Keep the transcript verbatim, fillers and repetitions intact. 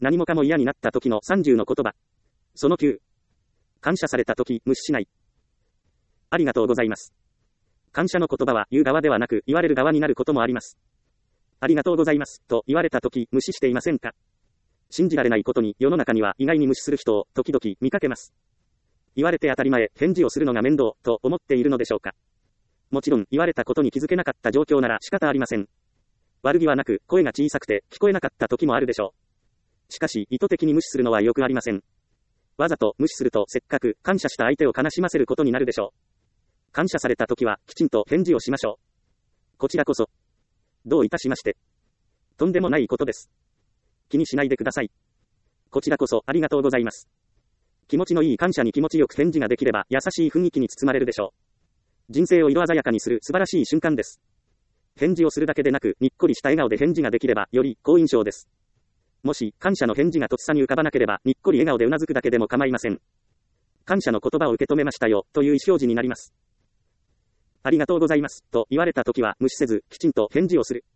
何もかも嫌になった時のさんじゅうの言葉。そのきゅう。感謝された時、無視しない。ありがとうございます。感謝の言葉は言う側ではなく言われる側になることもあります。ありがとうございます、と言われた時、無視していませんか？信じられないことに世の中には意外に無視する人を時々見かけます。言われて当たり前、返事をするのが面倒、と思っているのでしょうか。もちろん言われたことに気づけなかった状況なら仕方ありません。悪気はなく、声が小さくて聞こえなかった時もあるでしょう。しかし、意図的に無視するのはよくありません。わざと無視するとせっかく感謝した相手を悲しませることになるでしょう。感謝された時はきちんと返事をしましょう。こちらこそ。どういたしまして。とんでもないことです。気にしないでください。こちらこそありがとうございます。気持ちのいい感謝に気持ちよく返事ができれば優しい雰囲気に包まれるでしょう。人生を色鮮やかにする素晴らしい瞬間です。返事をするだけでなく、にっこりした笑顔で返事ができれば、より好印象です。もし、感謝の返事がとっさに浮かばなければ、にっこり笑顔でうなずくだけでも構いません。感謝の言葉を受け止めましたよ、という意思表示になります。ありがとうございます、と言われたときは無視せず、きちんと返事をする。